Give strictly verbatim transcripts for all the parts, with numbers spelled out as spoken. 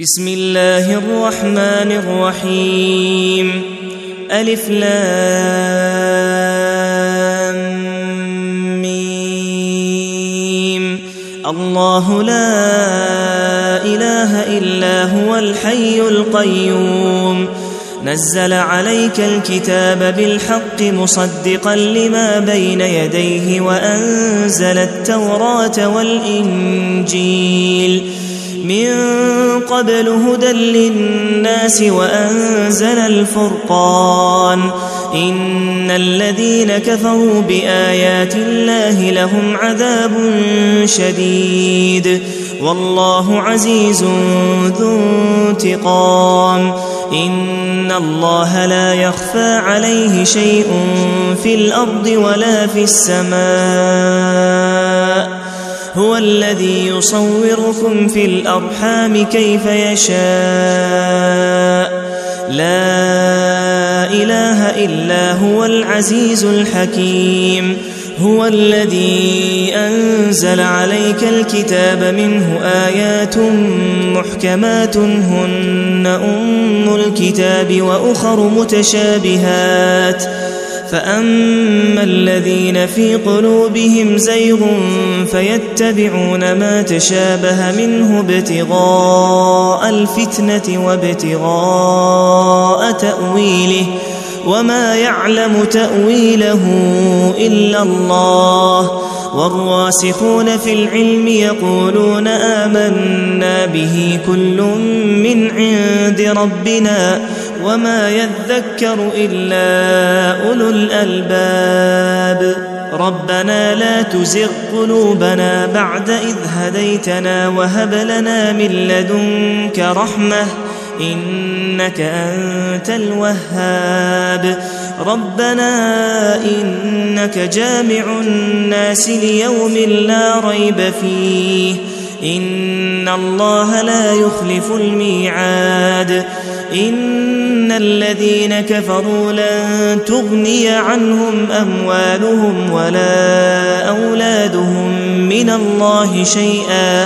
بسم الله الرحمن الرحيم. ألف لام ميم. الله لا إله إلا هو الحي القيوم نزل عليك الكتاب بالحق مصدقا لما بين يديه وأنزل التوراة والإنجيل من قبل هدى للناس وأنزل الفرقان إن الذين كفروا بآيات الله لهم عذاب شديد والله عزيز ذو انتقام. إن الله لا يخفى عليه شيء في الأرض ولا في السماء هو الذي يصوركم في الأرحام كيف يشاء لا إله إلا هو العزيز الحكيم. هو الذي أنزل عليك الكتاب منه آيات محكمات هن أم الكتاب وأخر متشابهات فأما الذين في قلوبهم زيغ فيتبعون ما تشابه منه ابتغاء الفتنة وابتغاء تأويله وما يعلم تأويله إلا الله والراسخون في العلم يقولون آمنا به كل من عند ربنا وما يذكر إلا أولو الألباب. ربنا لا تزغ قلوبنا بعد إذ هديتنا وهب لنا من لدنك رحمة إنك أنت الوهاب. ربنا إنك جامع الناس ليوم لا ريب فيه إن الله لا يخلف الميعاد. إن الذين كفروا لن تغني عنهم أموالهم ولا أولادهم من الله شيئا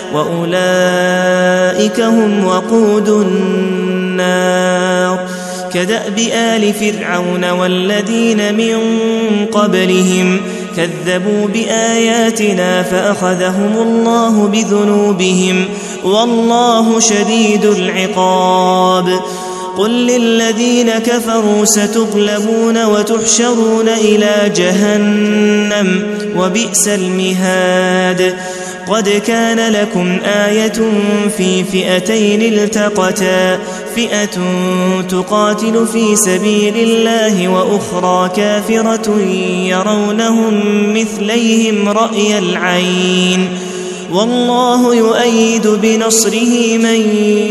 وأولئك هم وقود النار. كدأب آل فرعون والذين من قبلهم كذبوا بآياتنا فأخذهم الله بذنوبهم والله شديد العقاب. قل للذين كفروا ستغلبون وتحشرون إلى جهنم وبئس المهاد. قد كان لكم آية في فئتين التقتا فئة تقاتل في سبيل الله وأخرى كافرة يرونهم مثليهم رأي العين والله يؤيد بنصره من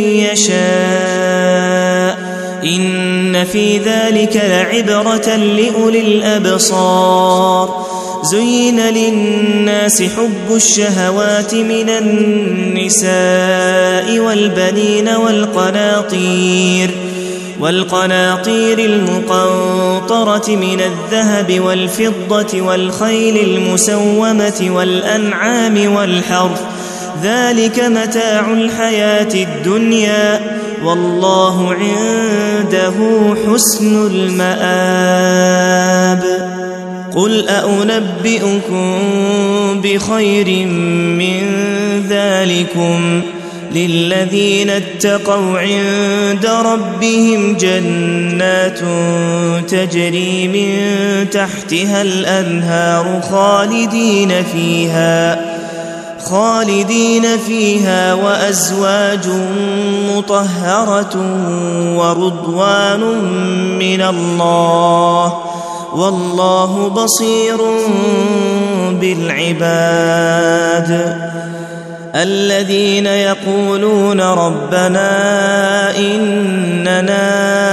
يشاء إن في ذلك لعبرة لأولي الأبصار. زين للناس حب الشهوات من النساء والبنين والقناطير والقناطير المقنطرة من الذهب والفضة والخيل المسومة والأنعام والحرث ذلك متاع الحياة الدنيا والله عنده حسن المآب. قل أنبئكم بخير من ذلكم للذين اتقوا عند ربهم جنات تجري من تحتها الأنهار خالدين فيها خالدين فيها وأزواج مطهرة ورضوان من الله والله بصير بالعباد. الذين يقولون ربنا إننا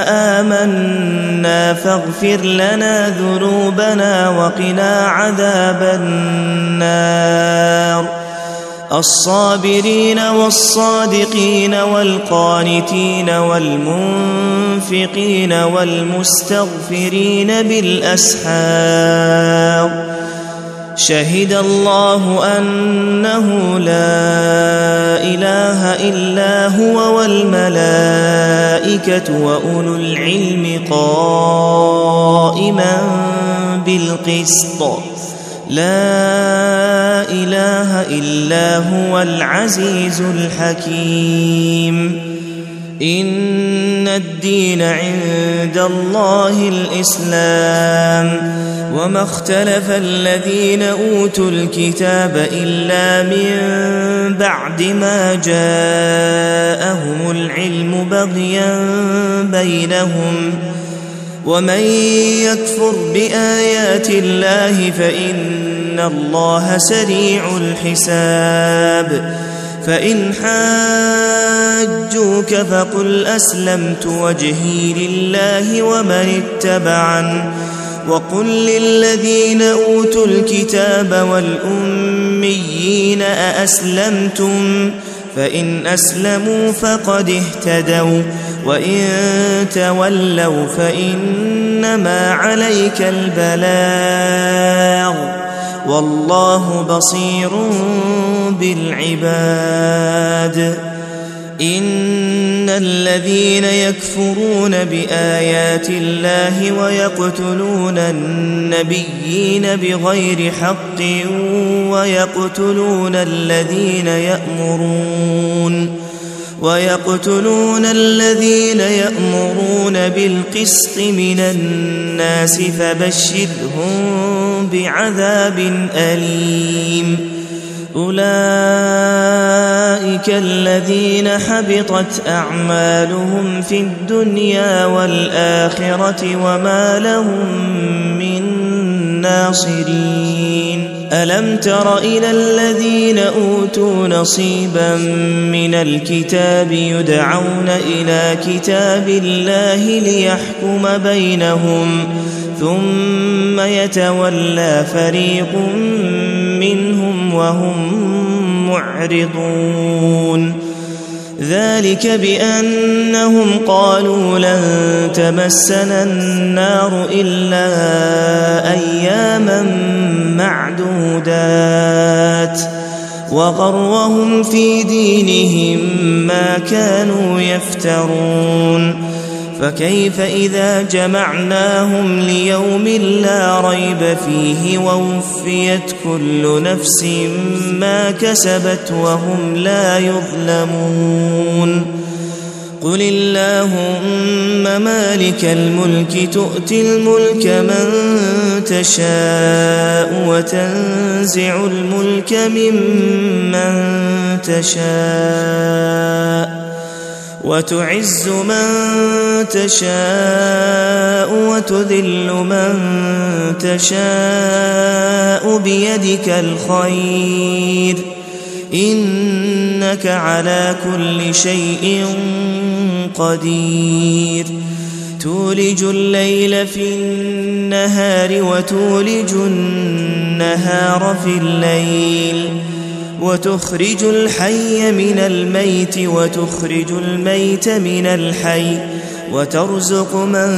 آمنا فاغفر لنا ذنوبنا وقنا عذاب النار. الصابرين والصادقين والقانتين والمنفقين والمستغفرين بالأسحار شهد الله أنه لا إله إلا هو والملائكة وأولو العلم قائما بالقسط لا إله إلا هو العزيز الحكيم إن الدين عند الله الإسلام وما اختلف الذين أوتوا الكتاب إلا من بعد ما جاءهم العلم بغيا بينهم ومن يكفر بآيات الله فإن الله سريع الحساب فإن حاجوك فقل أسلمت وجهي لله ومن اتبعن وقل للذين أوتوا الكتاب والأميين أأسلمتم فإن أسلموا فقد اهتدوا وإن تولوا فإنما عليك البلاغ والله بصير بالعباد إن الذين يكفرون بآيات الله ويقتلون النبيين بغير حق ويقتلون الذين يأمرون ويقتلون الذين يأمرون بالقسط من الناس فبشرهم بعذاب أليم أولئك الذين حبطت أعمالهم في الدنيا والآخرة وما لهم من ناصرين ألم تر إلى الذين أوتوا نصيبا من الكتاب يدعون إلى كتاب الله ليحكم بينهم ثم يتولى فريق منهم وهم معرضون ذلك بأنهم قالوا لن تمسنا النار إلا أياما معدودات وغرهم في دينهم ما كانوا يفترون فكيف إذا جمعناهم ليوم لا ريب فيه ووفيت كل نفس ما كسبت وهم لا يظلمون قل اللهم مالك الملك تؤتي الملك من تشاء وتنزع الملك ممن تشاء وتعز من تشاء وتذل من تشاء بيدك الخير إنك على كل شيء قدير تولج الليل في النهار وتولج النهار في الليل وتخرج الحي من الميت وتخرج الميت من الحي وترزق من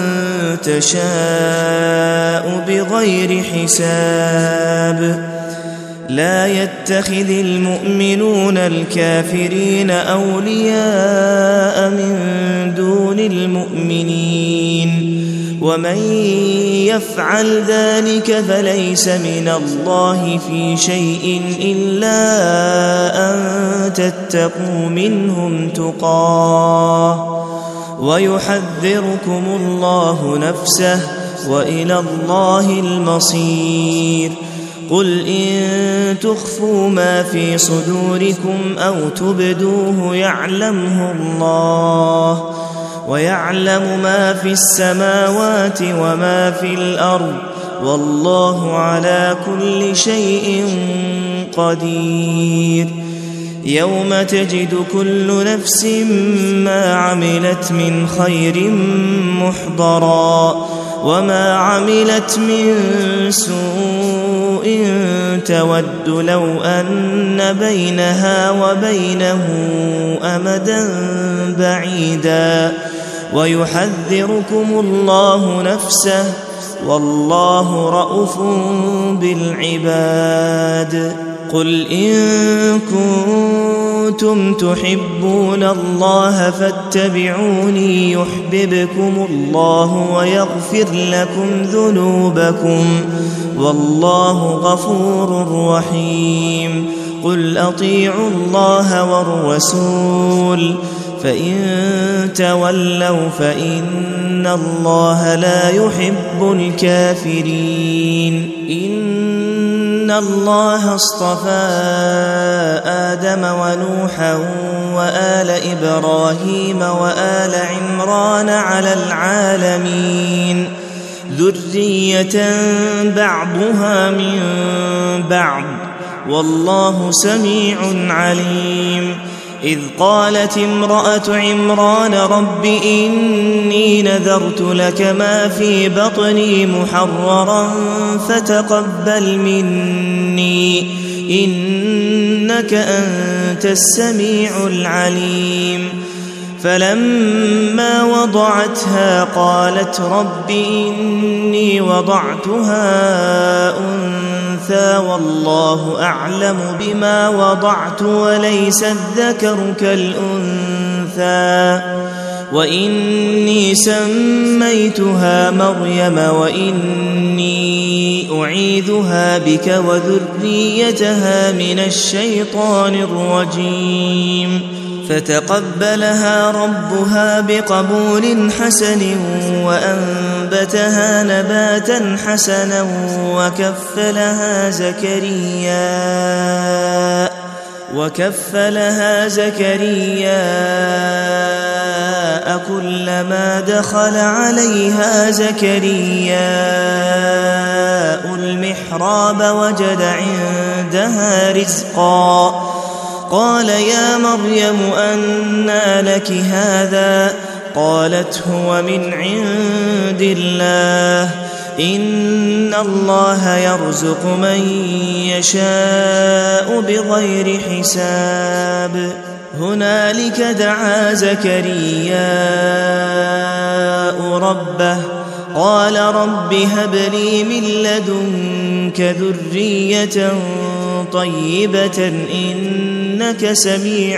تشاء بغير حساب لا يتخذ المؤمنون الكافرين أولياء من دون المؤمنين ومن يفعل ذلك فليس من الله في شيء إلا أن تتقوا منهم تقاه ويحذركم الله نفسه وإلى الله المصير قل إن تخفوا ما في صدوركم أو تبدوه يعلمه الله ويعلم ما في السماوات وما في الأرض والله على كل شيء قدير يوم تجد كل نفس ما عملت من خير محضرا وما عملت من سوء تود لو أن بينها وبينه أمدا بعيدا ويحذركم الله نفسه والله رءوف بالعباد. قل إن كنتم تحبون الله فاتبعوني يحببكم الله ويغفر لكم ذنوبكم والله غفور رحيم. قل أطيعوا الله والرسول فإن تولوا فإن الله لا يحب الكافرين. إن الله اصطفى آدم ونوحا وآل إبراهيم وآل عمران على العالمين ذرية بعضها من بعض والله سميع عليم. إذ قالت امرأة عمران رب إني نذرت لك ما في بطني محررا فتقبل مني إنك أنت السميع العليم. فلما وضعتها قالت رب إني وضعتها أنثى والله أعلم بما وضعت وليس الذكر كالأنثى وإني سميتها مريم وإني أعيذها بك وذريتها من الشيطان الرجيم. فتقبلها ربها بقبول حسن وأنبتها نباتا حسنا وكفلها زكريا وكفلها زكريا كلما دخل عليها زكريا المحراب وجد عندها رزقا قال يا مريم أنى لك هذا قالت هو من عند الله إن الله يرزق من يشاء بغير حساب. هنالك دعا زكرياء ربه قال رب هب لي من لدنك ذرية طيبة إنك سميع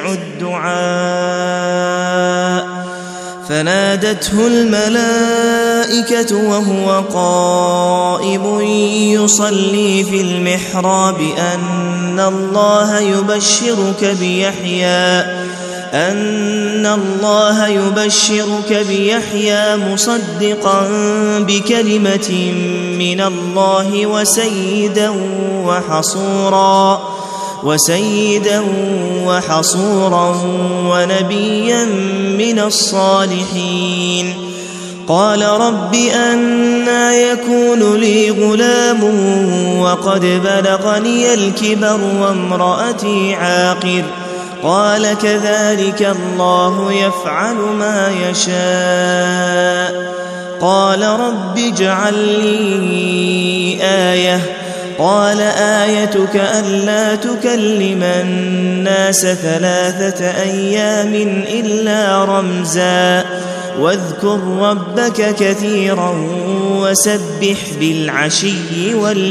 الدعاء. فنادته الملائكة وهو قائم يصلي في المحراب أن الله يبشرك بيحيى أن الله يبشرك بيحيى مصدقا بكلمة من الله وسيدا وحصورا وسيدا وحصورا ونبيا من الصالحين. قال رب أنى يكون لي غلام وقد بلغني الكبر وامرأتي عاقر قال كذلك الله يفعل ما يشاء. قال رب اجعل لي آية قال آيتك ألا تكلم الناس ثلاثة أيام إلا رمزا واذكر ربك كثيرا وسبح بالعشي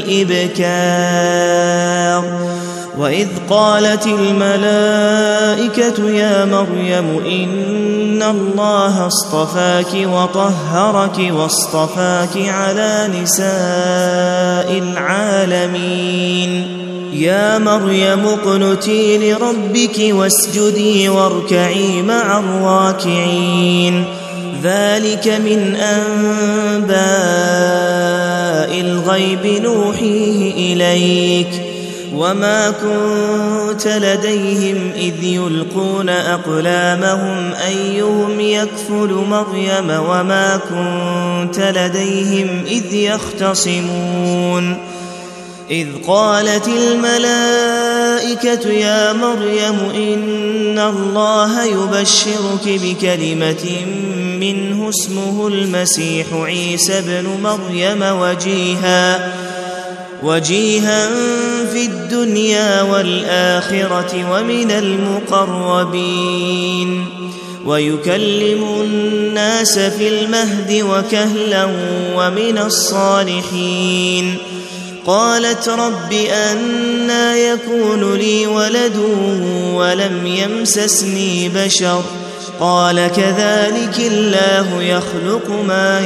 والإبكار. وإذ قالت الملائكة يا مريم إن الله اصطفاك وطهرك واصطفاك على نساء العالمين. يا مريم اقنتي لربك واسجدي واركعي مع الراكعين. ذلك من أنباء الغيب نوحيه إليك وما كنت لديهم إذ يلقون أقلامهم أيهم يكفل مريم وما كنت لديهم إذ يختصمون. إذ قالت الملائكة يا مريم إن الله يبشرك بكلمة منه اسمه المسيح عيسى ابن مريم وجيها وجيها في الدنيا والآخرة ومن المقربين. ويكلم الناس في المهد وكهلا ومن الصالحين. قالت رب أنى يكون لي ولد ولم يمسسني بشر قال كذلك الله يخلق ما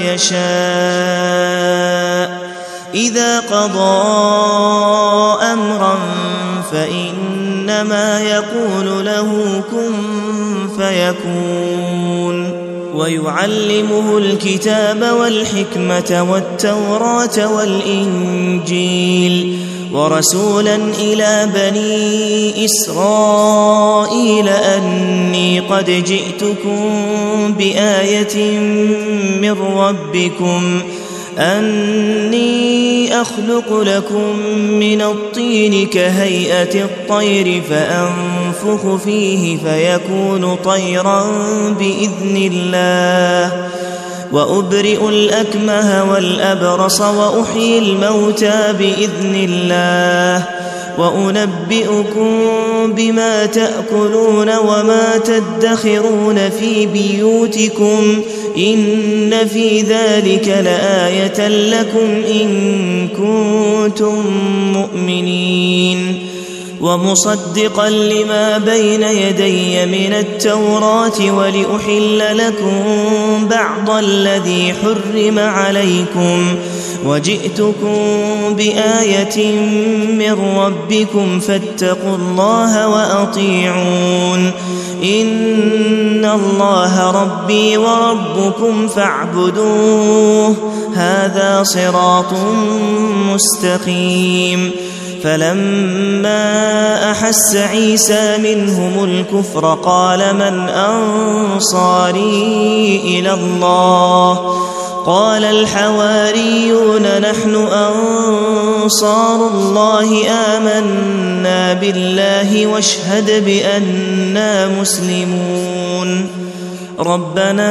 يشاء إذا قضى أمرا فإنما يقول له كن فيكون. ويعلمه الكتاب والحكمة والتوراة والإنجيل ورسولا إلى بني إسرائيل أني قد جئتكم بآية من ربكم أني أخلق لكم من الطين كهيئة الطير فأنفخ فيه فيكون طيرا بإذن الله وأبرئ الأكمه والأبرص وأحيي الموتى بإذن الله وأنبئكم بما تأكلون وما تدخرون في بيوتكم إن في ذلك لآية لكم إن كنتم مؤمنين. ومصدقا لما بين يدي من التوراة ولأحل لكم بعض الذي حرم عليكم وجئتكم بآية من ربكم فاتقوا الله وأطيعون إن الله ربي وربكم فاعبدوه هذا صراط مستقيم. فلما أحس عيسى منهم الكفر قال من أنصاري إلى الله قال الحواريون نحن أنصار الله آمنا بالله واشهد بأننا مسلمون. ربنا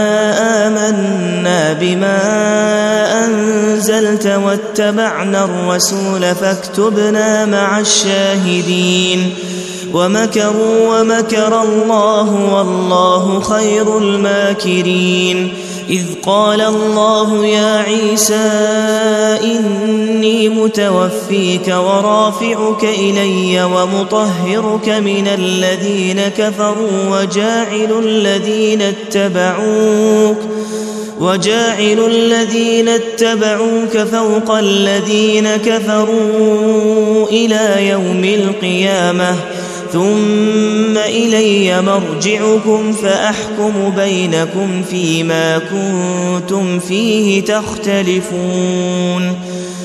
آمنا بما أنزلت واتبعنا الرسول فاكتبنا مع الشاهدين. ومكروا ومكر الله والله خير الماكرين. إذ قال الله يا عيسى إني متوفيك ورافعك إلي ومطهرك من الذين كفروا وجاعل الذين اتبعوك وجاعل الذين اتبعوك فوق الذين كفروا إلى يوم القيامة ثم إلي مرجعكم فأحكم بينكم فيما كنتم فيه تختلفون.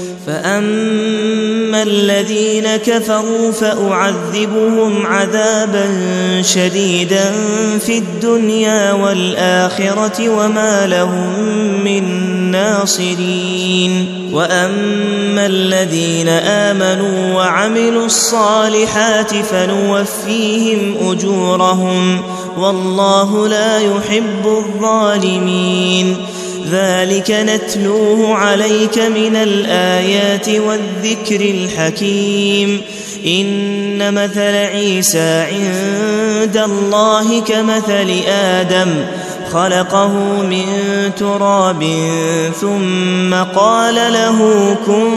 فأما الذين كفروا فأعذبهم عذابا شديدا في الدنيا والآخرة وما لهم من ناصرين. وأما الذين آمنوا وعملوا الصالحات فنوفيهم أجورهم والله لا يحب الظالمين. ذلك نتلوه عليك من الآيات والذكر الحكيم. إن مثل عيسى عند الله كمثل آدم خلقه من تراب ثم قال له كن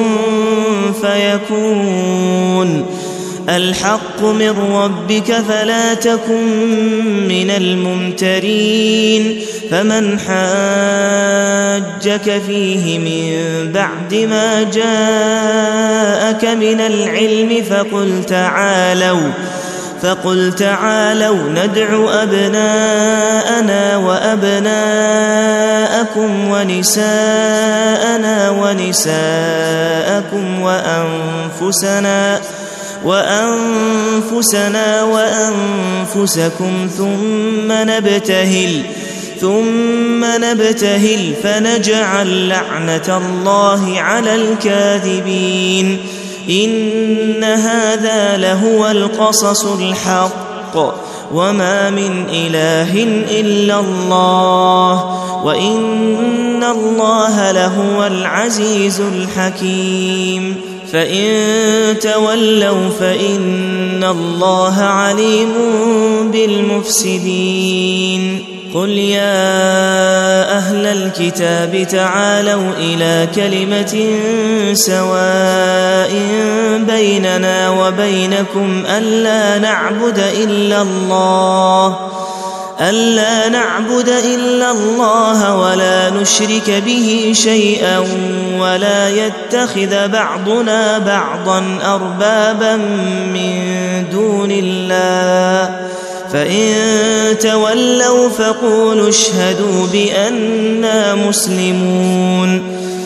فيكون. الحق من ربك فلا تكن من الممترين. فمن حاجك فيه من بعد ما جاءك من العلم فقل تعالوا فقل تعالوا ندع أبناءنا وأبناءكم ونساءنا ونساءكم وأنفسنا وأنفسنا وأنفسكم ثم نبتهل ثم نبتهل فنجعل لعنة الله على الكاذبين. إن هذا لهو القصص الحق وما من إله إلا الله وإن الله لهو العزيز الحكيم. فإن تولوا فإن الله عليم بالمفسدين قل يا أهل الكتاب تعالوا إلى كلمة سواء بيننا وبينكم ألا نعبد إلا الله ألا نعبد إلا الله ولا نشرك به شيئا ولا يتخذ بعضنا بعضا أربابا من دون الله فإن تولوا فقولوا اشهدوا بأننا مسلمون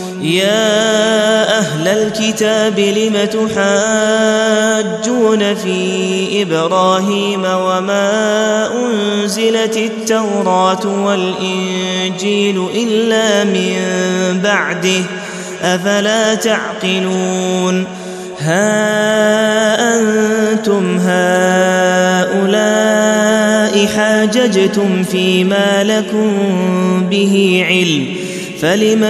يا أهل الكتاب لم تحاجون في إبراهيم وما أنزلت التوراة والإنجيل إلا من بعده أفلا تعقلون ها أنتم هؤلاء حاججتم فيما لكم به علم فلم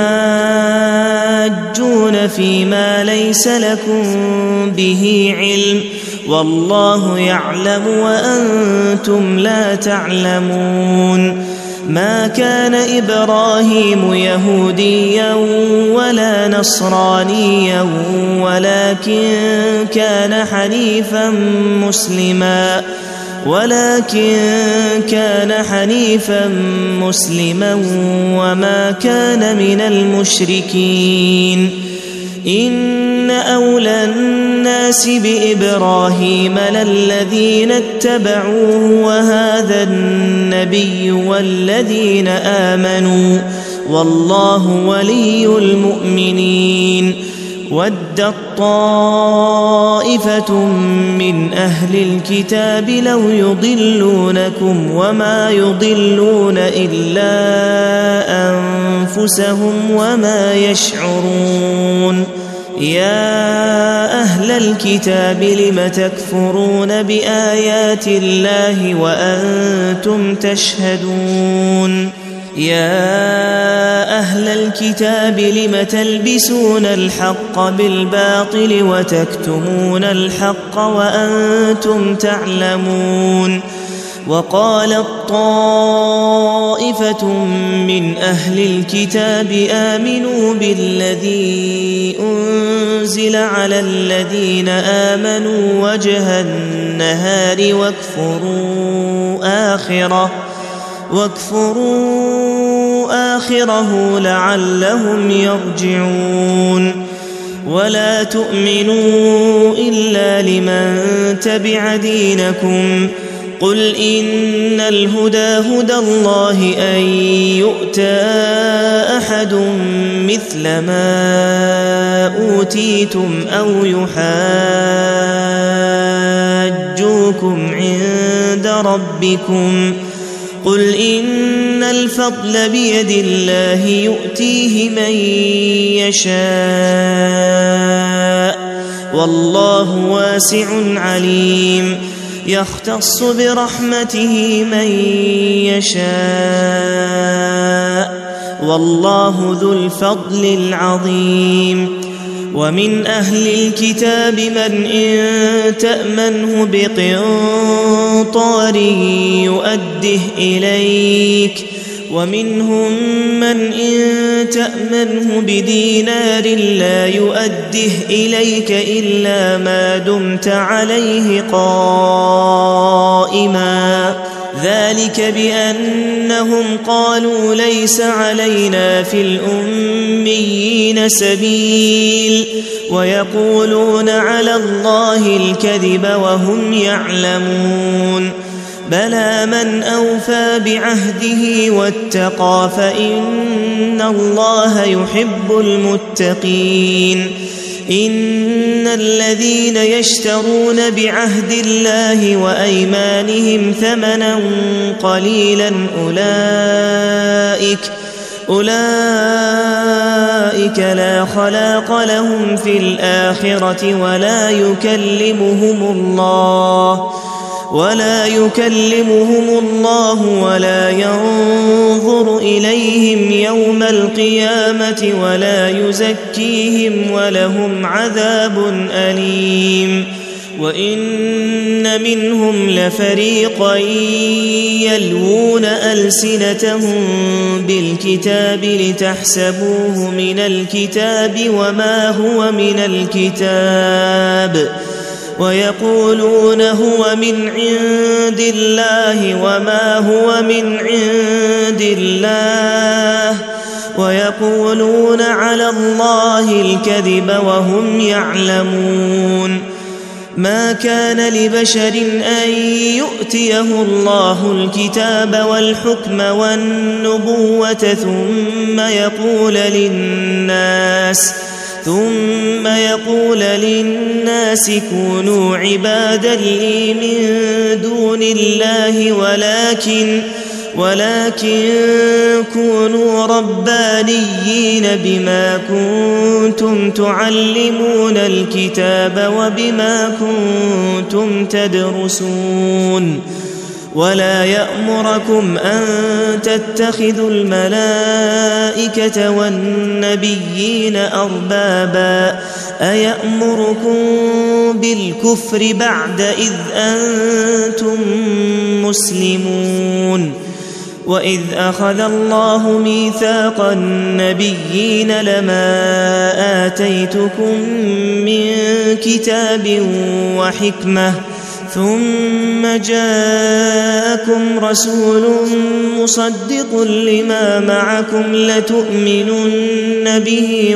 تحاجون فيما ليس لكم به علم والله يعلم وأنتم لا تعلمون ما كان إبراهيم يهوديا ولا نصرانيا ولكن كان حنيفا مسلما ولكن كان حنيفا مسلما وما كان من المشركين إن أولى الناس بإبراهيم للذين اتبعوه وهذا النبي والذين آمنوا والله ولي المؤمنين ودت طائفة من أهل الكتاب لو يضلونكم وما يضلون إلا أنفسهم وما يشعرون يا أهل الكتاب لم تكفرون بآيات الله وأنتم تشهدون يا أهل الكتاب لم تلبسون الحق بالباطل وتكتمون الحق وأنتم تعلمون وقالت طائفة من أهل الكتاب آمنوا بالذي أنزل على الذين آمنوا وجه النهار واكفروا آخره واكفروا آخره لعلهم يرجعون ولا تؤمنوا إلا لمن تبع دينكم قل إن الهدى هدى الله أن يؤتى أحد مثل ما أوتيتم أو يحاجوكم عند ربكم قل إن الفضل بيد الله يؤتيه من يشاء والله واسع عليم يختص برحمته من يشاء والله ذو الفضل العظيم ومن أهل الكتاب من إن تأمنه بقنطار يؤده إليك ومنهم من إن تأمنه بدينار لا يؤده إليك إلا ما دمت عليه قائما ذلك بأنهم قالوا ليس علينا في الأميين سبيل ويقولون على الله الكذب وهم يعلمون بلى من أوفى بعهده واتقى فإن الله يحب المتقين إن الذين يشترون بعهد الله وأيمانهم ثمنا قليلا أولئك أولئك لا خلاق لهم في الآخرة ولا يكلمهم الله ولا يكلمهم الله ولا ينظر إليهم يوم القيامة ولا يزكيهم ولهم عذاب أليم. وإن منهم لفريقا يلوون ألسنتهم بالكتاب لتحسبوه من الكتاب وما هو من الكتاب ويقولون هو من عند الله وما هو من عند الله ويقولون على الله الكذب وهم يعلمون. ما كان لبشر أن يؤتيه الله الكتاب والحكم والنبوة ثم يقول للناس ثم يقول للناس كونوا عبادا لي من دون الله ولكن ولكن كونوا ربانيين بما كنتم تعلمون الكتاب وبما كنتم تدرسون. ولا يأمركم أن تتخذوا الملائكة والنبيين أربابا أيأمركم بالكفر بعد إذ أنتم مسلمون. وإذ أخذ الله ميثاق النبيين لما آتيتكم من كتاب وحكمة ثم جاءكم رسول مصدق لما معكم لتؤمنن به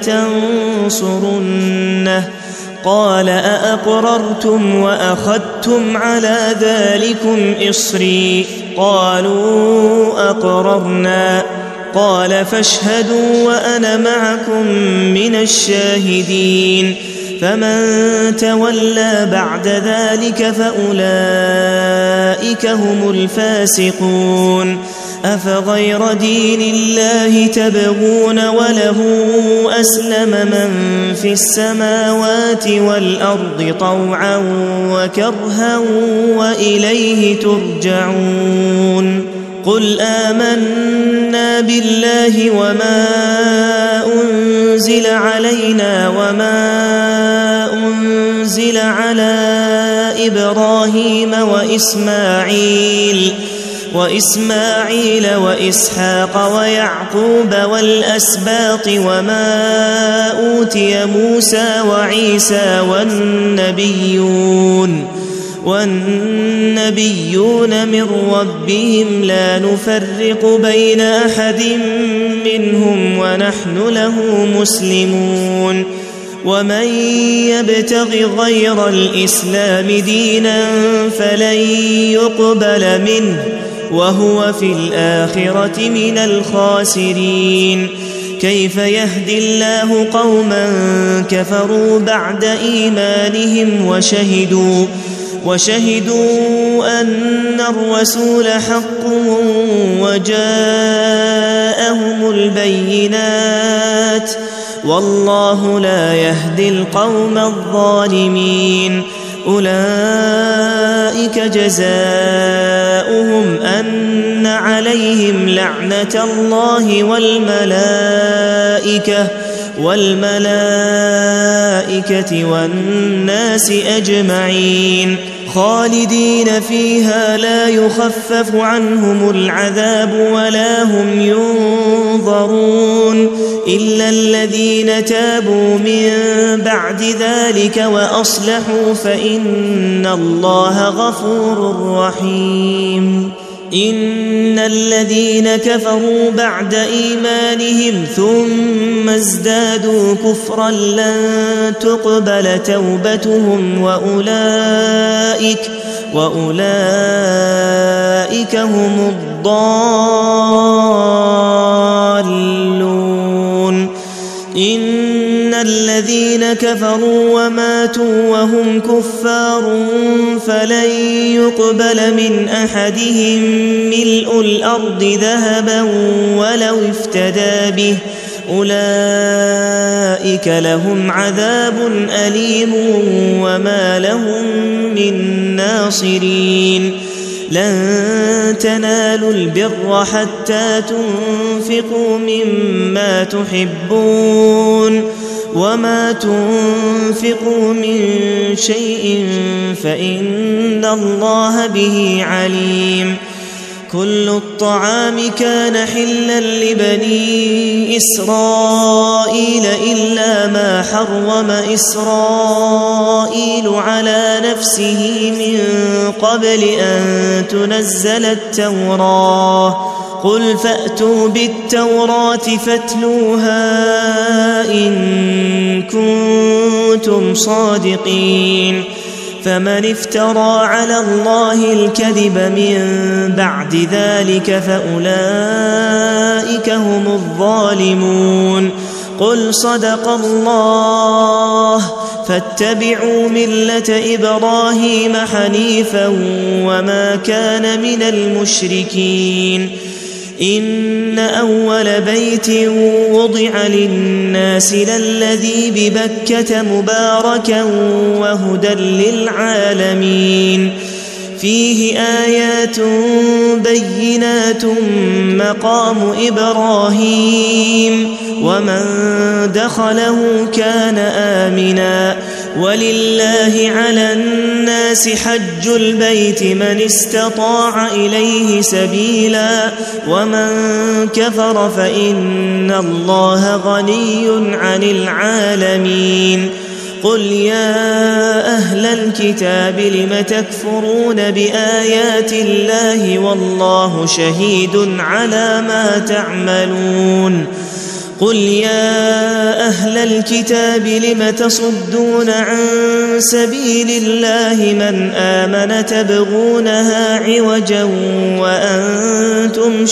ولتنصرنه قال أأقررتم وأخذتم على ذلكم إصري قالوا أقررنا قال فاشهدوا وأنا معكم من الشاهدين. فمن تولى بعد ذلك فأولئك هم الفاسقون. أفغير دين الله تبغون وله أسلم من في السماوات والأرض طوعا وكرها وإليه ترجعون. قل آمنا بالله وما أنزل علينا وما أنزل على إبراهيم وإسماعيل وإسماعيل وإسحاق ويعقوب والأسباط وما أوتي موسى وعيسى والنبيون والنبيون من ربهم لا نفرق بين أحد منهم ونحن له مسلمون. ومن يبتغ غير الإسلام دينا فلن يقبل منه وهو في الآخرة من الخاسرين. كيف يهدي الله قوما كفروا بعد إيمانهم وشهدوا وشهدوا أن الرسول حق وجاءهم البينات والله لا يهدي القوم الظالمين. أولئك جزاؤهم أن عليهم لعنة الله والملائكة والملائكة والناس أجمعين خالدين فيها لا يخفف عنهم العذاب ولا هم ينظرون إلا الذين تابوا من بعد ذلك وأصلحوا فإن الله غفور رحيم. إن الذين كفروا بعد إيمانهم ثم ازدادوا كفرا لن تقبل توبتهم وأولئك وأولئك هم الضالون. إن الذين كفروا وماتوا وهم كفار فلن يقبل من أحدهم ملء الأرض ذهبا ولو افتدى به أولئك لهم عذاب أليم وما لهم من ناصرين لن تنالوا البر حتى تنفقوا مما تحبون وما تنفقوا من شيء فإن الله به عليم كل الطعام كان حلا لبني إسرائيل إلا ما حرم إسرائيل على نفسه من قبل أن تنزل التوراة قل فأتوا بالتوراة فاتلوها إن كنتم صادقين فمن افترى على الله الكذب من بعد ذلك فأولئك هم الظالمون قل صدق الله فاتبعوا ملة إبراهيم حنيفا وما كان من المشركين إن أول بيت وضع للناس للذي ببكة مباركا وهدى للعالمين فيه آيات بينات مقام إبراهيم ومن دخله كان آمنا ولله على الناس حج البيت من استطاع إليه سبيلا ومن كفر فإن الله غني عن العالمين قل يا أهل الكتاب لم تكفرون بآيات الله والله شهيد على ما تعملون قل يا أهل الكتاب لم تصدون عن سبيل الله من آمن تبغونها عوجا وأنتم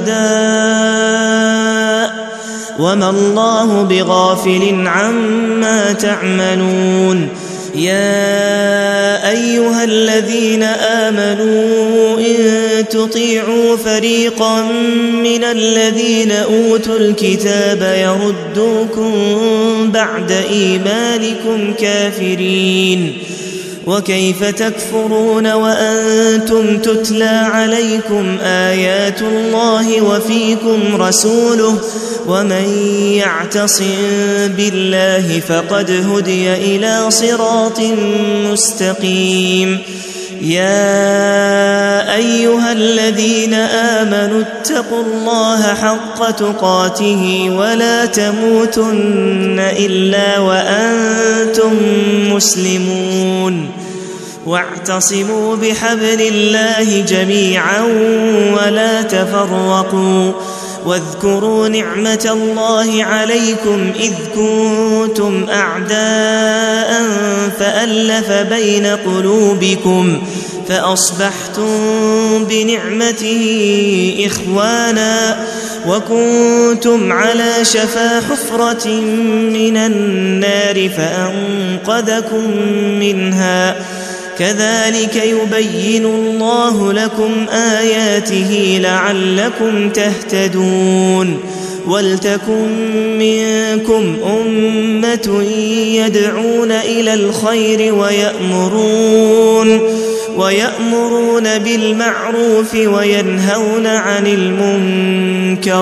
شهداء وما الله بغافل عما تعملون يا أيها الذين آمنوا إن تطيعوا فريقا من الذين أوتوا الكتاب يردوكم بعد إيمانكم كافرين وكيف تكفرون وأنتم تتلى عليكم آيات الله وفيكم رسوله ومن يعتصم بالله فقد هدي إلى صراط مستقيم يا أيها الذين آمنوا اتقوا الله حق تقاته ولا تموتن إلا وأنتم مسلمون واعتصموا بحبل الله جميعا ولا تفرقوا واذكروا نعمة الله عليكم إذ كنتم أعداء فألف بين قلوبكم فأصبحتم بنعمته إخوانا وكنتم على شفا حفرة من النار فأنقذكم منها كذلك يبين الله لكم آياته لعلكم تهتدون ولتكن منكم أمة يدعون إلى الخير ويأمرون ويأمرون بالمعروف وينهون عن المنكر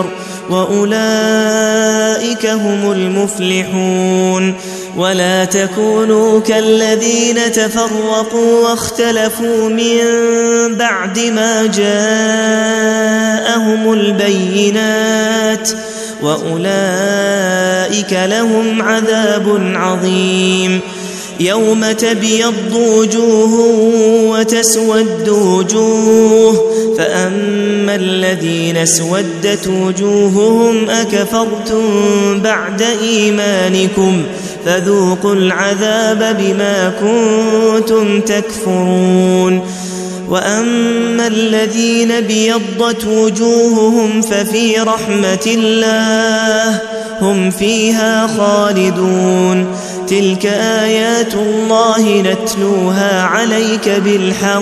وأولئك هم المفلحون ولا تكونوا كالذين تفرقوا واختلفوا من بعد ما جاءهم البينات وأولئك لهم عذاب عظيم يوم تبيض وجوه وتسود وجوه فأما الذين اسودت وجوههم أكفرتم بعد إيمانكم فذوقوا العذاب بما كنتم تكفرون وأما الذين بيضت وجوههم ففي رحمة الله هم فيها خالدون تلك آيات الله نتلوها عليك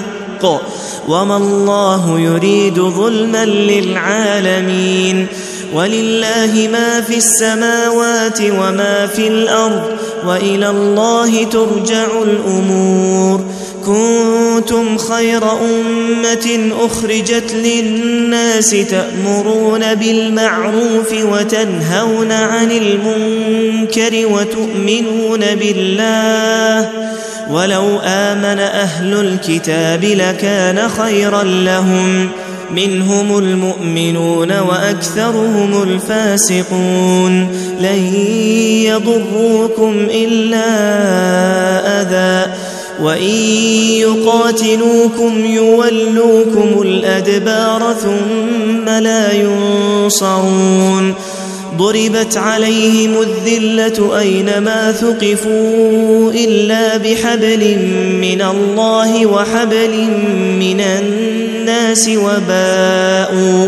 بالحق وما الله يريد ظلما للعالمين ولله ما في السماوات وما في الأرض وإلى الله ترجع الأمور. كنتم خير أمة أخرجت للناس تأمرون بالمعروف وتنهون عن المنكر وتؤمنون بالله ولو آمن أهل الكتاب لكان خيرا لهم منهم المؤمنون وأكثرهم الفاسقون. لن يضروكم إلا أذى وإن يقاتلوكم يولوكم الأدبار ثم لا ينصرون. ضربت عليهم الذلة أينما ثقفوا إلا بحبل من الله وحبل من الناس وباءوا,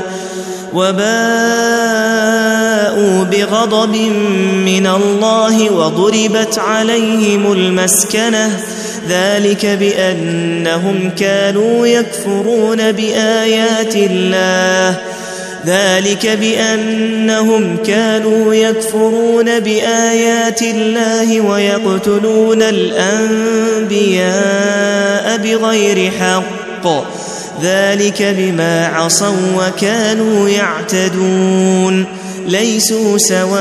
وباءوا بغضب من الله وضربت عليهم المسكنة ذلك بأنهم كانوا يكفرون بآيات الله ذلك بأنهم كانوا يكفرون بآيات الله ويقتلون الأنبياء بغير حق ذلك بما عصوا وكانوا يعتدون. ليسوا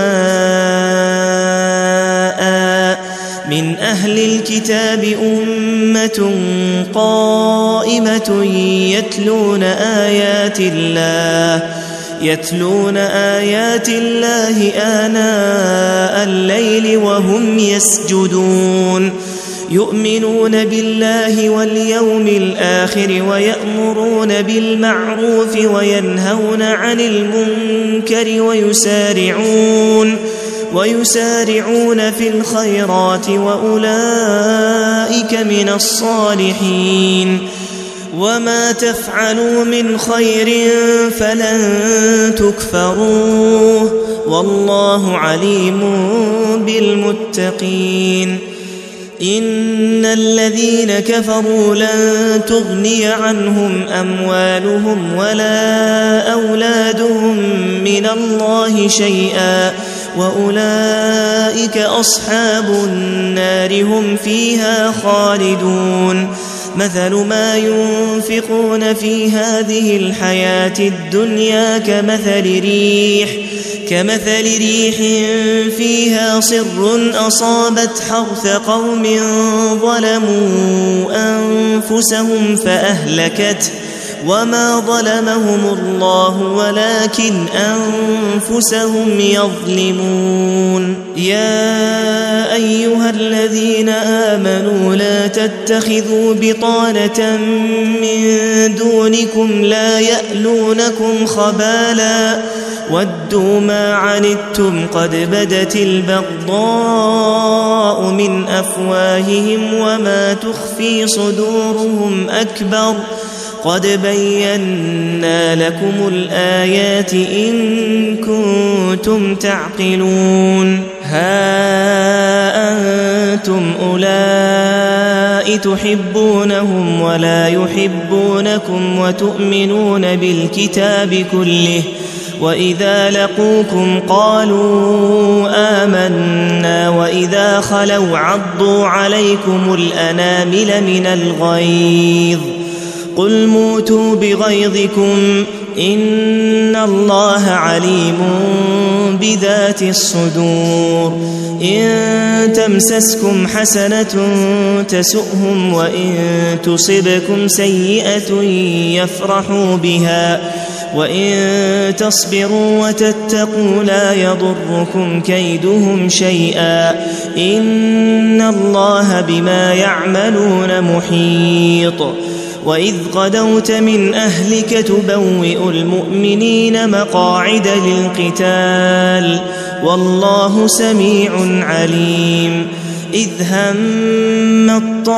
سواء من أهل الكتاب أمة قائمة يتلون آيات الله يتلون آيات الله آناء الليل وهم يسجدون. يؤمنون بالله واليوم الآخر ويأمرون بالمعروف وينهون عن المنكر ويسارعون ويسارعون في الخيرات وأولئك من الصالحين. وما تفعلوا من خير فلن تكفروه والله عليم بالمتقين. إن الذين كفروا لن تغني عنهم أموالهم ولا أولادهم من الله شيئا وأولئك أصحاب النار هم فيها خالدون. مثل ما ينفقون في هذه الحياة الدنيا كمثل ريح كمثل ريح فيها صر أصابت حرث قوم ظلموا أنفسهم فأهلكته وما ظلمهم الله ولكن أنفسهم يظلمون. يا أيها الذين آمنوا لا تتخذوا بطانة من دونكم لا يألونكم خبالا ودوا ما عنتم قد بدت البغضاء من أفواههم وما تخفي صدورهم أكبر قد بينا لكم الآيات إن كنتم تعقلون. ها أنتم أولئك تحبونهم ولا يحبونكم وتؤمنون بالكتاب كله وإذا لقوكم قالوا آمنا وإذا خلوا عضوا عليكم الأنامل من الغيظ قل موتوا بغيظكم إن الله عليم بذات الصدور. إن تمسسكم حسنة تسؤهم وإن تصبكم سيئة يفرحوا بها وإن تصبروا وتتقوا لا يضركم كيدهم شيئا إن الله بما يعملون محيط. وإذ غدوت من أهلك تبوئ المؤمنين مقاعد للقتال والله سميع عليم. إذ هم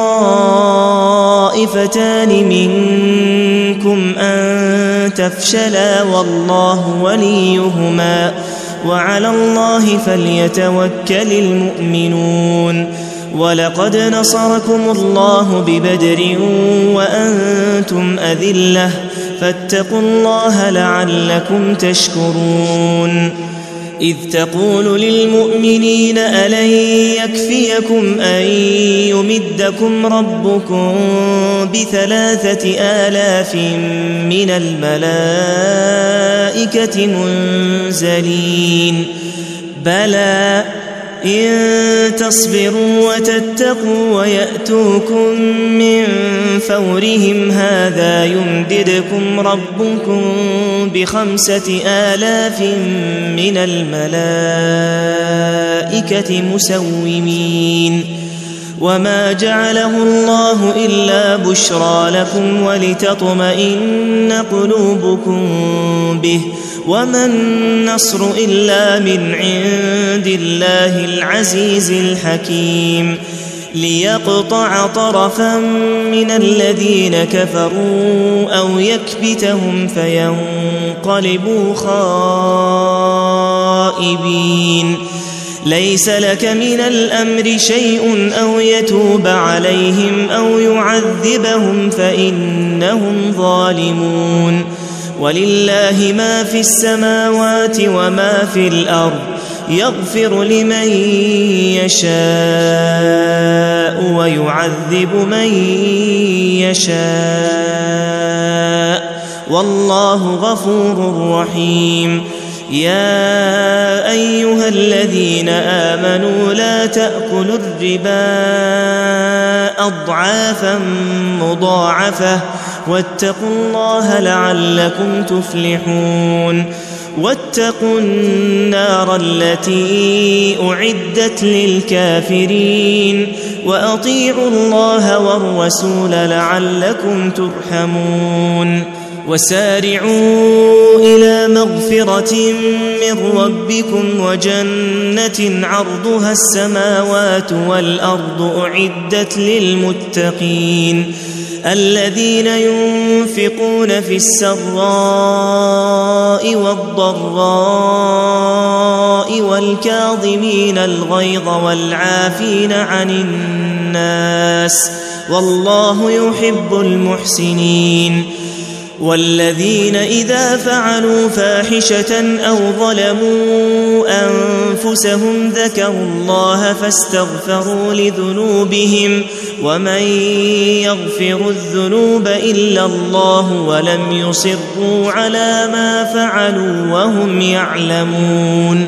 الطائفتان منكم أن تفشلا والله وليهما وعلى الله فليتوكل المؤمنون. ولقد نصركم الله ببدر وأنتم أذلة فاتقوا الله لعلكم تشكرون إذ تقول للمؤمنين ألن يكفيكم أن يمدكم ربكم بثلاثة آلاف من الملائكة منزلين بلى إن تصبروا وتتقوا ويأتوكم من فورهم هذا يمددكم ربكم بخمسة آلاف من الملائكة مسومين وما جعله الله إلا بشرى لكم ولتطمئن قلوبكم به وما النصر إلا من عند الله العزيز الحكيم ليقطع طرفا من الذين كفروا أو يكبتهم فينقلبوا خائبين ليس لك من الأمر شيء أو يتوب عليهم أو يعذبهم فإنهم ظالمون ولله ما في السماوات وما في الأرض يغفر لمن يشاء ويعذب من يشاء والله غفور رحيم يا أيها الذين آمنوا لا تأكلوا الربا أضعافا مضاعفة واتقوا الله لعلكم تفلحون واتقوا النار التي أعدت للكافرين وأطيعوا الله والرسول لعلكم ترحمون وسارعوا إلى مغفرة من ربكم وجنة عرضها السماوات والأرض أعدت للمتقين الذين ينفقون في السراء والضراء والكاظمين الغيظ والعافين عن الناس والله يحب المحسنين والذين إذا فعلوا فاحشة أو ظلموا أنفسهم ذكروا الله فاستغفروا لذنوبهم ومن يغفر الذنوب إلا الله ولم يصروا على ما فعلوا وهم يعلمون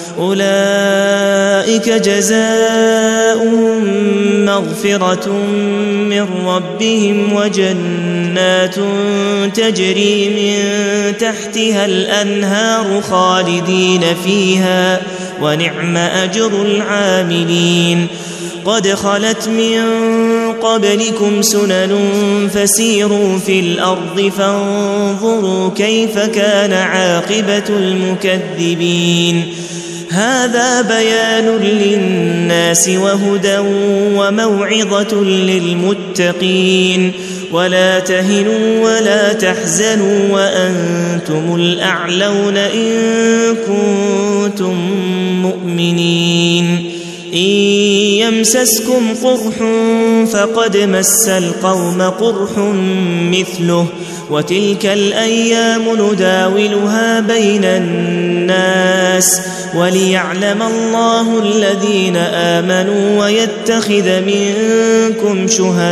أولئك جزاؤهم مغفرة من ربهم وجنات تجري من تحتها الأنهار خالدين فيها ونعم أجر العاملين قد خلت من قبلكم سنن فسيروا في الأرض فانظروا كيف كان عاقبة المكذبين هذا بيان للناس وهدى وموعظة للمتقين ولا تهنوا ولا تحزنوا وأنتم الأعلون إن كنتم مؤمنين إن يمسسكم قرح فقد مس القوم قرح مثله وتلك الأيام نداولها بين الناس وليعلم الله الذين آمنوا ويتخذ منكم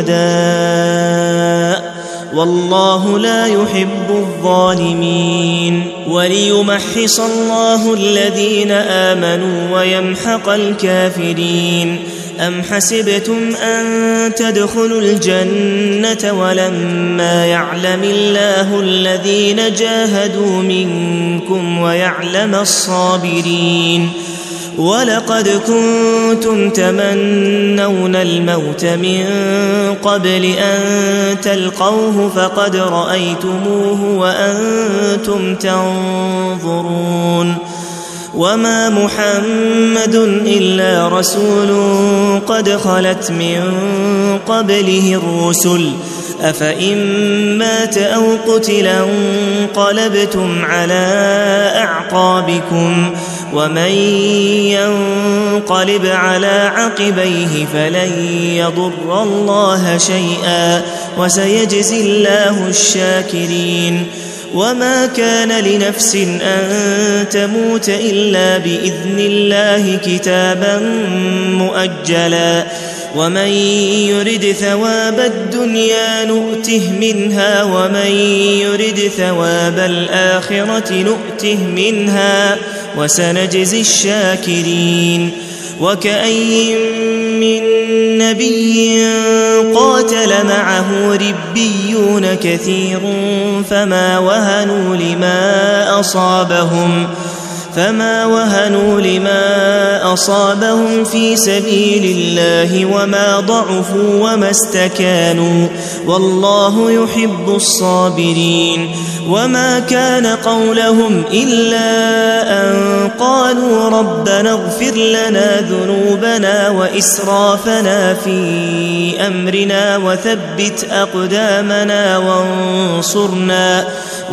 شهداء والله لا يحب الظالمين وليمحص الله الذين آمنوا ويمحق الكافرين أم حسبتم أن تدخلوا الجنة ولما يعلم الله الذين جاهدوا منكم ويعلم الصابرين ولقد كنتم تمنون الموت من قبل أن تلقوه فقد رأيتموه وأنتم تنظرون وما محمد إلا رسول قد خلت من قبله الرسل أفإن مات أو قتل انقلبتم على أعقابكم ومن ينقلب على عقبيه فلن يضر الله شيئا وسيجزي الله الشاكرين وما كان لنفس أن تموت إلا بإذن الله كتابا مؤجلا ومن يرد ثواب الدنيا نؤته منها ومن يرد ثواب الآخرة نؤته منها وسنجزي الشاكرين وكأي من نبي قاتل معه ربيون كثير فما وهنوا لما أصابهم فما وهنوا لما أصابهم في سبيل الله وما ضعفوا وما استكانوا والله يحب الصابرين وما كان قولهم إلا أن قالوا ربنا اغفر لنا ذنوبنا وإسرافنا في أمرنا وثبت أقدامنا وانصرنا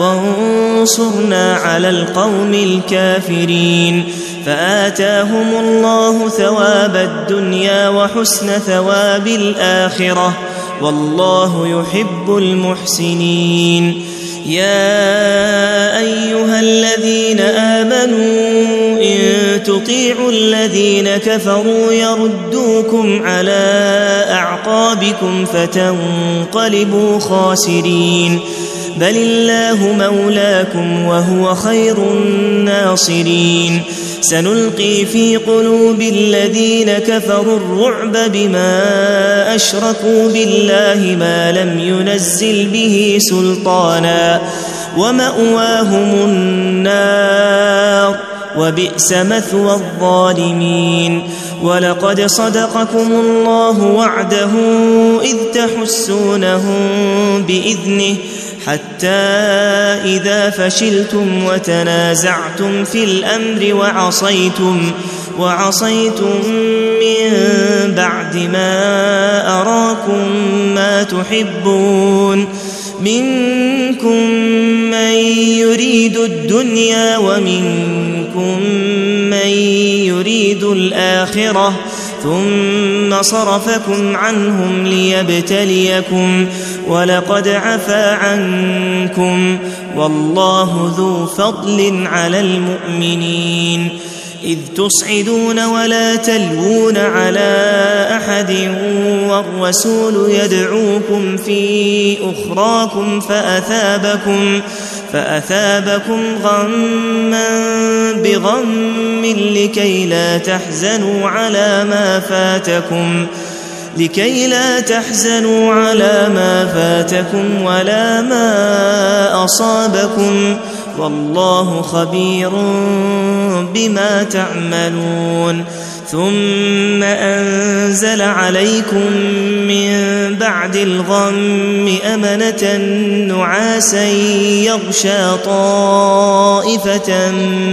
وانصرنا على القوم الكافرين فآتاهم الله ثواب الدنيا وحسن ثواب الآخرة والله يحب المحسنين يا أيها الذين آمنوا إن تطيعوا الذين كفروا يردوكم على أعقابكم فتنقلبوا خاسرين بل الله مولاكم وهو خير الناصرين سنلقي في قلوب الذين كفروا الرعب بما أشركوا بالله ما لم ينزل به سلطانا ومأواهم النار وبئس مثوى الظالمين ولقد صدقكم الله وعده إذ تحسونهم بإذنه حتى إذا فشلتم وتنازعتم في الأمر وعصيتم وعصيتم من بعد ما أراكم ما تحبون منكم من يريد الدنيا ومنكم من يريد الآخرة ثم صرفكم عنهم ليبتليكم ولقد عفا عنكم والله ذو فضل على المؤمنين إذ تصعدون ولا تلوون على أحد والرسول يدعوكم في أخراكم فأثابكم فأثابكم غما بغم لكي لا تحزنوا على ما فاتكم لكي لا تحزنوا على ما فاتكم ولا ما أصابكم والله خبير بما تعملون ثم أنزل عليكم من بعد الغم أمنة نعاسا يغشى طائفة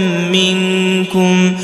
منكم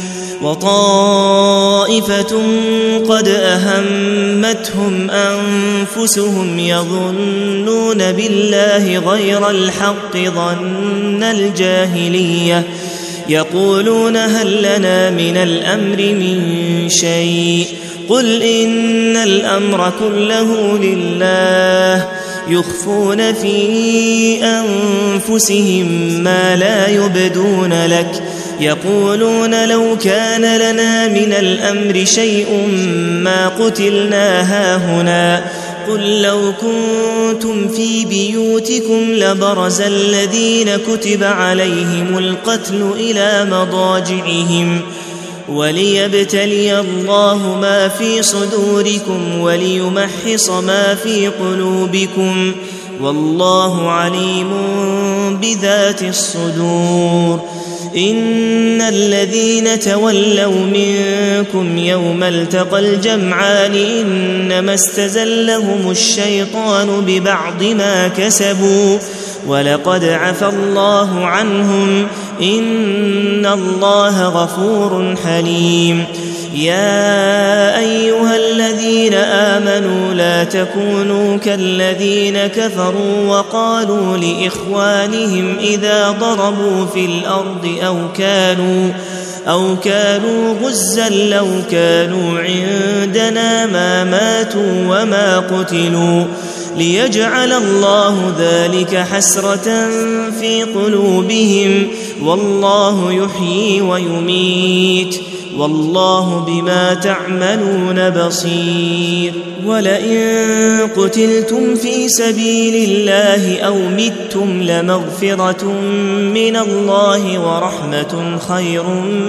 وطائفة قد أهمتهم أنفسهم يظنون بالله غير الحق ظن الجاهلية يقولون هل لنا من الأمر من شيء قل إن الأمر كله لله يخفون في أنفسهم ما لا يبدون لك يقولون لو كان لنا من الأمر شيء ما قتلنا هاهنا قل لو كنتم في بيوتكم لبرز الذين كتب عليهم القتل إلى مضاجعهم وليبتلي الله ما في صدوركم وليمحص ما في قلوبكم والله عليم بذات الصدور إن الذين تولوا منكم يوم التقى الجمعان إنما استزلهم الشيطان ببعض ما كسبوا ولقد عفى الله عنهم إن الله غفور حليم يا أيها الذين آمنوا لا تكونوا كالذين كفروا وقالوا لإخوانهم إذا ضربوا في الأرض أو كانوا أو كانوا غزا لو كانوا عندنا ما ماتوا وما قتلوا ليجعل الله ذلك حسرة في قلوبهم والله يحيي ويميت والله بما تعملون بصير. ولئن قتلتم في سبيل الله أو متم لمغفرة من الله ورحمة خير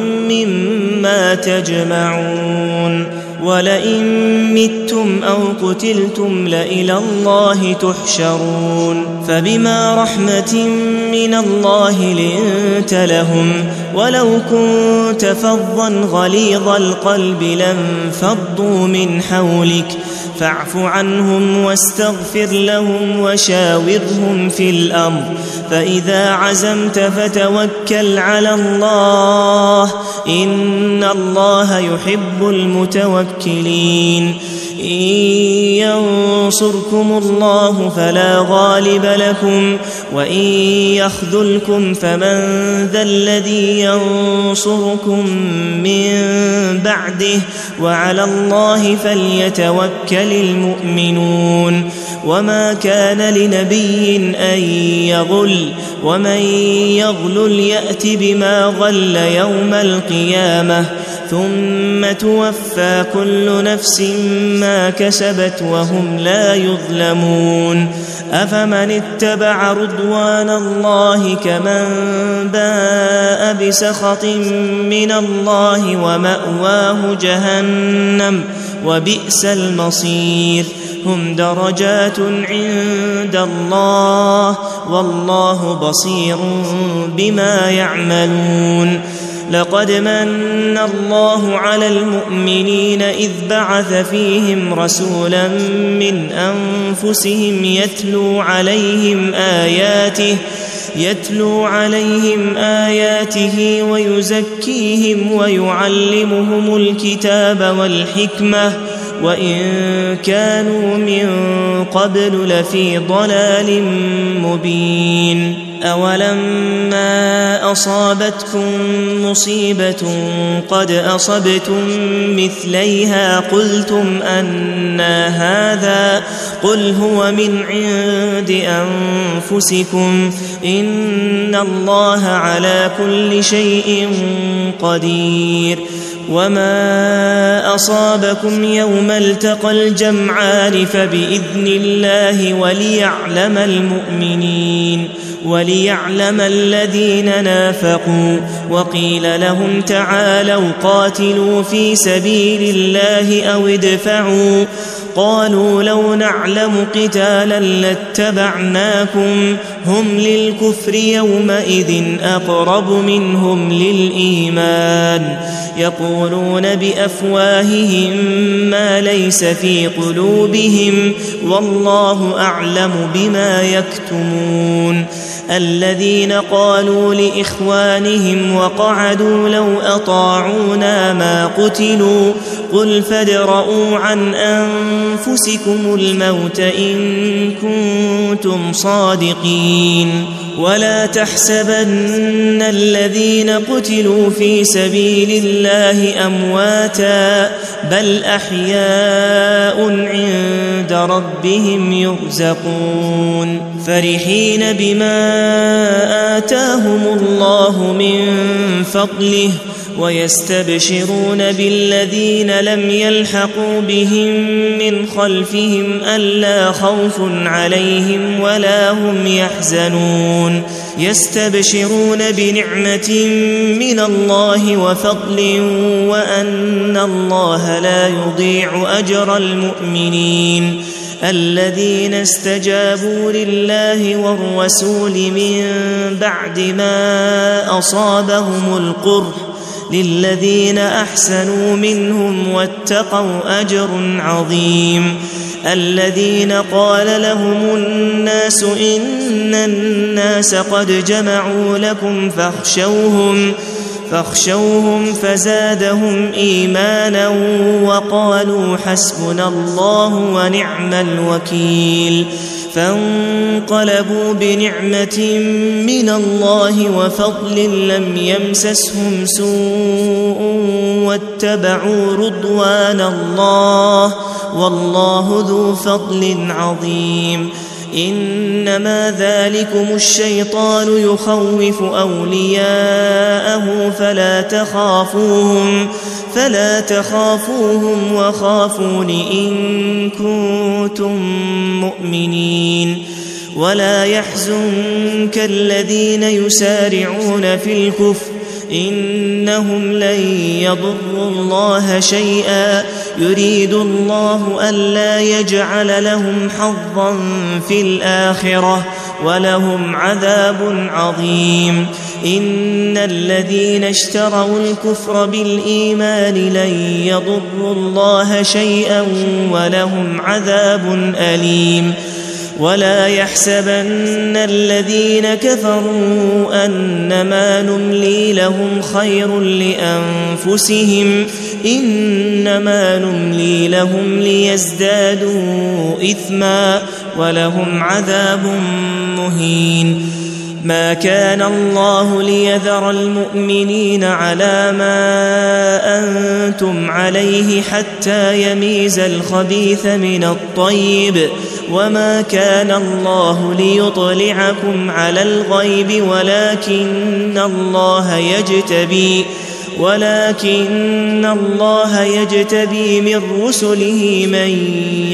مما تجمعون. ولئن متم أو قتلتم لإلى الله تحشرون. فبما رحمة من الله لنت لهم ولو كنت فظا غليظ القلب لانفضوا من حولك فاعف عنهم واستغفر لهم وشاورهم في الأمر فإذا عزمت فتوكل على الله إن الله يحب المتوكلين. إن ينصركم الله فلا غالب لكم وإن يخذلكم فمن ذا الذي ينصركم من بعده وعلى الله فليتوكل المؤمنون. وما كان لنبي أن يغل ومن يغلل يأت بما غل يوم القيامة ثم توفى كل نفس ما كسبت وهم لا يظلمون. أفمن اتبع رضوان الله كمن باء بسخط من الله ومأواه جهنم وبئس المصير. هم درجات عند الله والله بصير بما يعملون. لقد من الله على المؤمنين إذ بعث فيهم رسولا من أنفسهم يتلو عليهم آياته يتلو عليهم آياته ويزكيهم ويعلمهم الكتاب والحكمة وإن كانوا من قبل لفي ضلال مبين. أولما أصابتكم مصيبة قد أصبتم مثليها قلتم أنى هذا قل هو من عند أنفسكم إن الله على كل شيء قدير. وما أصابكم يوم التقى الجمعان فبإذن الله وليعلم المؤمنين وليعلم الذين نافقوا. وقيل لهم تعالوا قاتلوا في سبيل الله أو ادفعوا قالوا لو نعلم قتالا لاتبعناكم هم للكفر يومئذ أقرب منهم للإيمان يقولون بأفواههم ما ليس في قلوبهم والله أعلم بما يكتمون. الذين قالوا لإخوانهم وقعدوا لو أطاعونا ما قتلوا قل فادرءوا عن أنفسكم الموت إن كنتم صادقين. ولا تحسبن الذين قتلوا في سبيل الله أمواتا بل أحياء عند ربهم يرزقون فرحين بما آتاهم الله من فضله ويستبشرون بالذين لم يلحقوا بهم من خلفهم ألا خوف عليهم ولا هم يحزنون يستبشرون بنعمة من الله وفضل وأن الله لا يضيع أجر المؤمنين. الذين استجابوا لله والرسول من بعد ما أصابهم القرح للذين أحسنوا منهم واتقوا أجر عظيم. الذين قال لهم الناس إن الناس قد جمعوا لكم فاخشوهم فاخشوهم فزادهم إيمانا وقالوا حسبنا الله ونعم الوكيل. فانقلبوا بنعمة من الله وفضل لم يمسسهم سوء واتبعوا رضوان الله والله ذو فضل عظيم. إنما ذلكم الشيطان يخوف أولياءه فلا تخافوهم فلا تخافوهم وخافون إن كنتم مؤمنين. ولا يحزنك الذين يسارعون في الكفر إنهم لن يضروا الله شيئا يريد الله ألا يجعل لهم حظا في الآخرة ولهم عذاب عظيم. إن الذين اشتروا الكفر بالإيمان لن يضروا الله شيئا ولهم عذاب أليم. ولا يحسبن الذين كفروا أنما نملي لهم خير لأنفسهم إنما نملي لهم ليزدادوا إثما ولهم عذاب مهين. ما كان الله ليذر المؤمنين على ما أنتم عليه حتى يميز الخبيث من الطيب وما كان الله ليطلعكم على الغيب ولكن الله يجتبي ولكن الله يجتبي من رسله من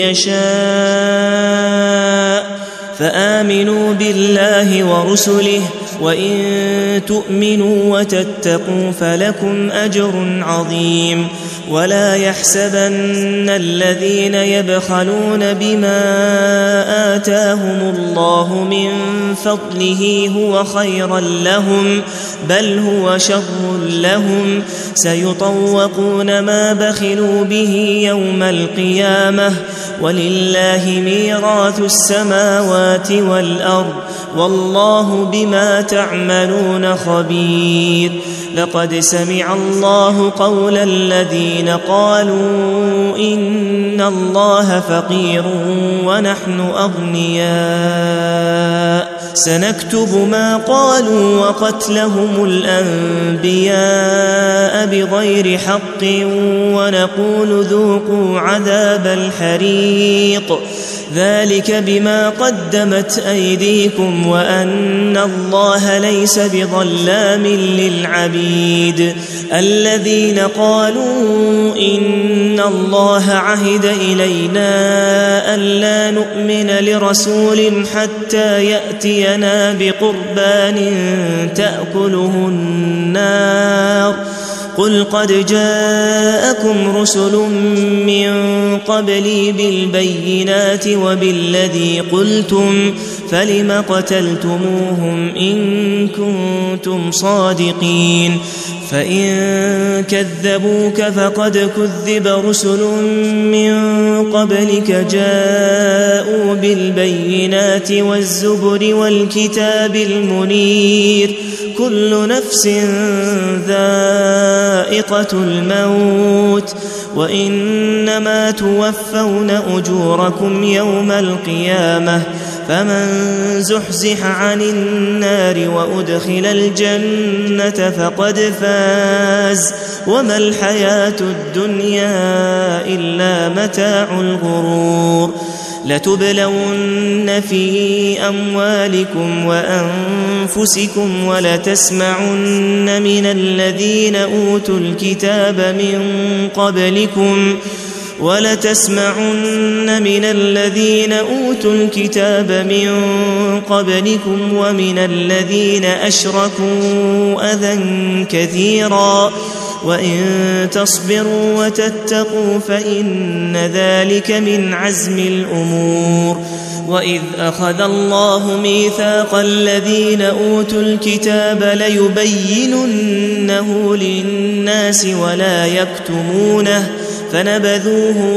يشاء فآمنوا بالله ورسله وإن تؤمنوا وتتقوا فلكم أجر عظيم. ولا يحسبن الذين يبخلون بما آتاهم الله من فضله هو خيرا لهم بل هو شر لهم سيطوقون ما بخلوا به يوم القيامة ولله ميراث السماوات والأرض والله بما تعملون خبير. لقد سمع الله قول الذين قالوا إن الله فقير ونحن أغنياء سنكتب ما قالوا وقتلهم الأنبياء بغير حق ونقول ذوقوا عذاب الحريق ذلك بما قدمت أيديكم وأن الله ليس بظلام للعبيد. الذين قالوا إن الله عهد إلينا ألا نؤمن لرسول حتى يأتينا بقربان تأكله النار قل قد جاءكم رسل من قبلي بالبينات وبالذي قلتم فلم قتلتموهم إن كنتم صادقين. فإن كذبوك فقد كذب رسل من قبلك جاءوا بالبينات والزبر والكتاب المنير كل نفس ذائقة الموت وإنما توفون أجوركم يوم القيامة فمن زحزح عن النار وأدخل الجنة فقد فاز وما الحياة الدنيا إلا متاع الغرور. لتبلون في أموالكم وأنفسكم ولتسمعن من الذين أوتوا الكتاب من قبلكم ولتسمعن من الذين أوتوا الكتاب من قبلكم ومن الذين أشركوا أذى كثيرا وإن تصبروا وتتقوا فإن ذلك من عزم الأمور. وإذ أخذ الله ميثاق الذين أوتوا الكتاب ليبيننه للناس ولا يكتمونه فنبذوه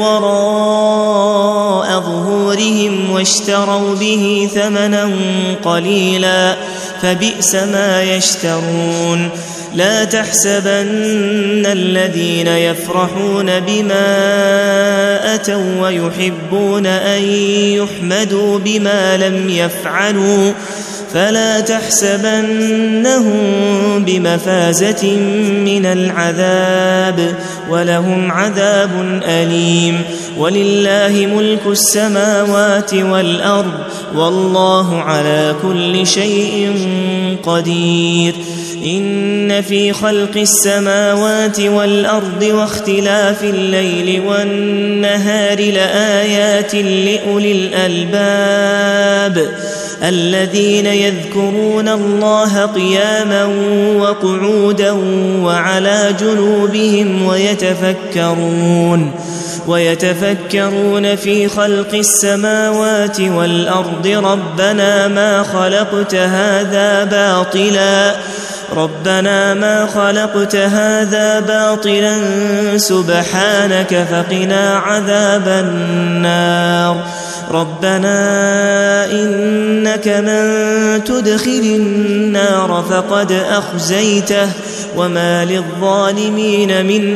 وراء ظهورهم واشتروا به ثمنا قليلا فبئس ما يشترون. لا تحسبن الذين يفرحون بما أتوا ويحبون أن يحمدوا بما لم يفعلوا فلا تحسبنهم بمفازة من العذاب ولهم عذاب أليم. ولله ملك السماوات والأرض والله على كل شيء قدير. إن في خلق السماوات والأرض واختلاف الليل والنهار لآيات لأولي الألباب الذين يذكرون الله قياما وقعودا وعلى جنوبهم ويتفكرون ويتفكرون في خلق السماوات والأرض ربنا ما خلقت هذا باطلا ربنا ما خلقت هذا باطلا سبحانك فقنا عذاب النار. ربنا إنك من تدخل النار فقد أخزيته وما للظالمين من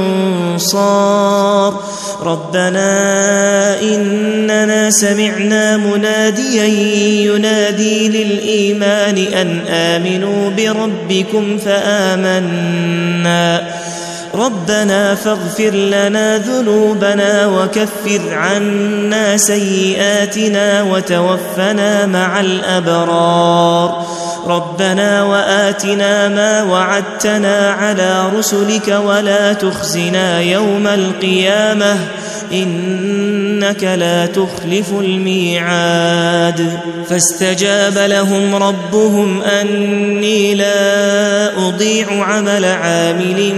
أنصار. ربنا إننا سمعنا مناديا ينادي للإيمان أن آمنوا بربكم فآمنا ربنا فاغفر لنا ذنوبنا وكفر عنا سيئاتنا وتوفنا مع الأبرار. ربنا وآتنا ما وعدتنا على رسلك ولا تخزنا يوم القيامة إنك لا تخلف الميعاد. فاستجاب لهم ربهم أني لا أضيع عمل عامل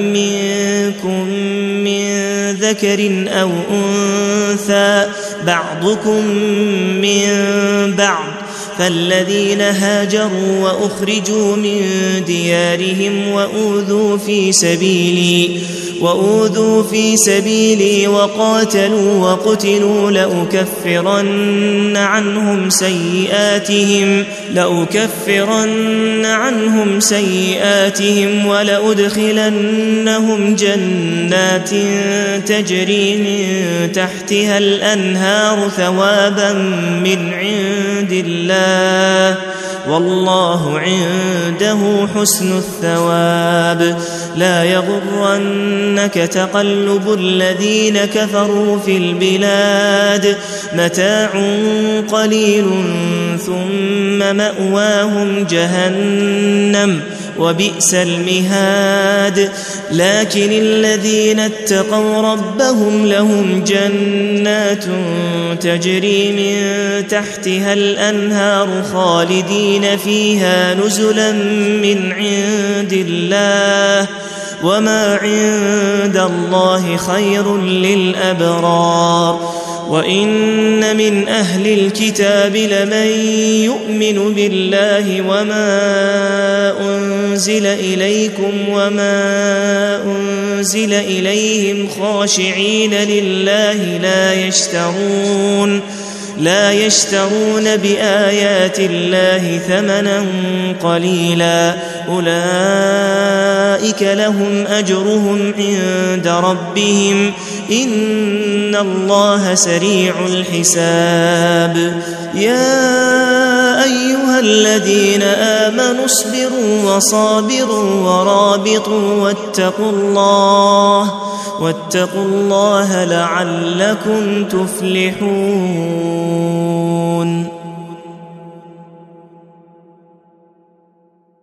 منكم من ذكر أو أنثى بعضكم من بعض فالذين هاجروا وأخرجوا من ديارهم وأوذوا في سبيلي وأوذوا في سبيلي وقاتلوا وقتلوا لأكفرن عنهم سيئاتهم لأكفرن عنهم سيئاتهم ولأدخلنهم جنات تجري من تحتها الأنهار ثوابا من عند الله والله عنده حسن الثواب. لا يغرنك تقلب الذين كفروا في البلاد متاع قليل ثم مأواهم جهنم وبئس المهاد. لكن الذين اتقوا ربهم لهم جنات تجري من تحتها الأنهار خالدين فيها نزلا من عند الله وما عند الله خير للأبرار. وإن من أهل الكتاب لمن يؤمن بالله وما أنزل إليكم وما أنزل إليهم خاشعين لله لا يشترون لا يشترون بآيات الله ثمنا قليلا أولئك لهم أجرهم عند ربهم إن الله سريع الحساب. يا أيها الذين آمنوا اصبروا وصابروا ورابطوا واتقوا الله واتقوا الله لعلكم تفلحون.